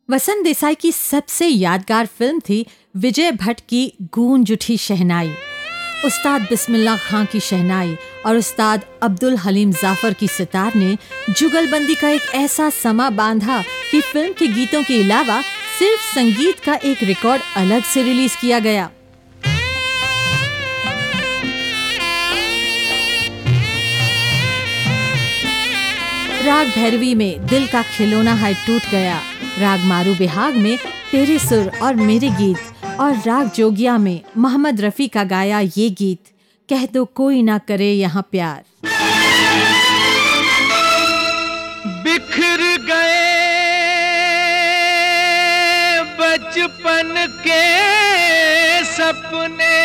वसंत देसाई की सबसे यादगार फिल्म थी विजय भट्ट की गूंज उठी शहनाई। उस्ताद बिस्मिल्लाह खां की शहनाई और उस्ताद अब्दुल हलीम जाफर की सितार ने जुगलबंदी का एक ऐसा समा बांधा कि फिल्म के गीतों के अलावा सिर्फ संगीत का एक रिकॉर्ड अलग से रिलीज किया गया। राग भैरवी में दिल का खिलौना है टूट गया, राग मारू बिहाग में तेरे सुर और मेरे गीत और राग जोगिया में मोहम्मद रफी का गाया ये गीत कह दो कोई ना करे यहाँ प्यार। बिखर गए बचपन के सपने,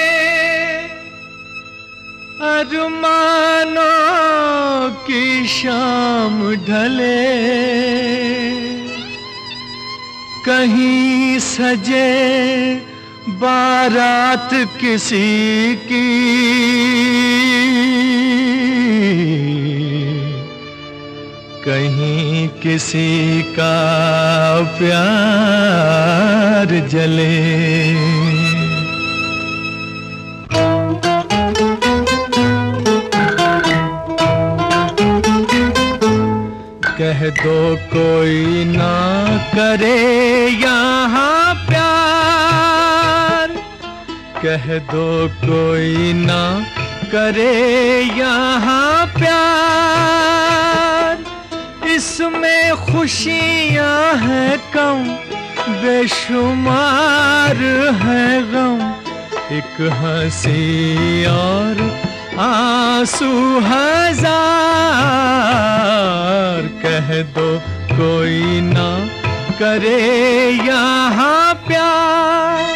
अरमानों की शाम ढले, कहीं सजे बारात किसी की, कहीं किसी का प्यार जले। कह दो कोई ना करे यहाँ प्यार, कह दो कोई ना करे यहाँ प्यार, इसमें खुशियाँ हैं कम बेशुमार है गम, एक हंसी और आंसू हजार, कह दो कोई ना करे यहाँ प्यार।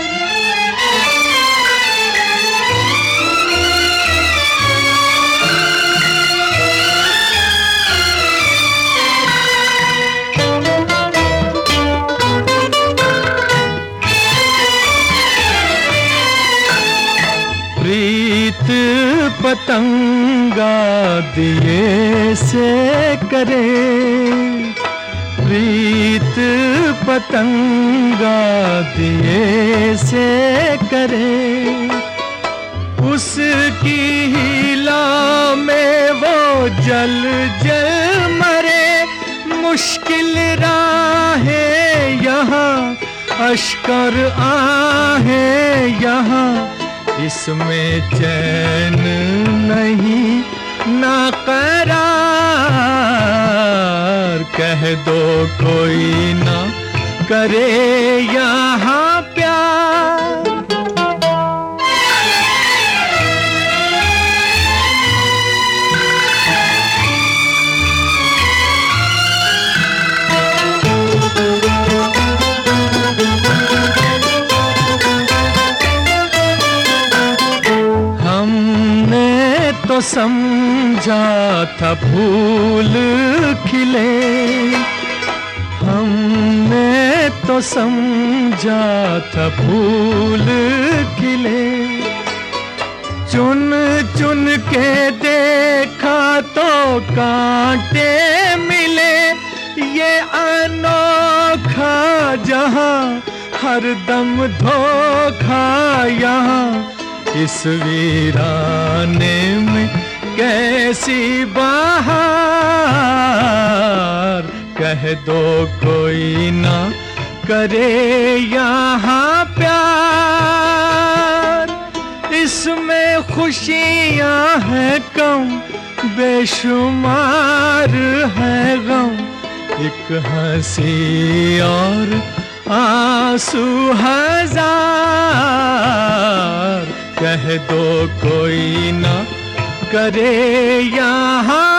प्रीत पतंगा दिए से करे, प्रीत पतंगा दिए से करे, उसकी हीला में वो जल जल मरे, मुश्किल राहें यहाँ अश्कर आहें यहाँ, इसमें चैन नहीं ना करार, कह दो कोई ना करे यहाँ प्यार। तो समझा था फूल खिले, हमने तो समझा था फूल खिले, चुन चुन के देखा तो कांटे मिले, ये अनोखा जहां हरदम धोखा यहाँ, इस वीराने में कैसी बहार, कह दो कोई ना करे यहाँ प्यार, इसमें खुशियाँ हैं कम बेशुमार है गम, एक हंसी और आंसू हजार, कह दो कोई ना करे यहाँ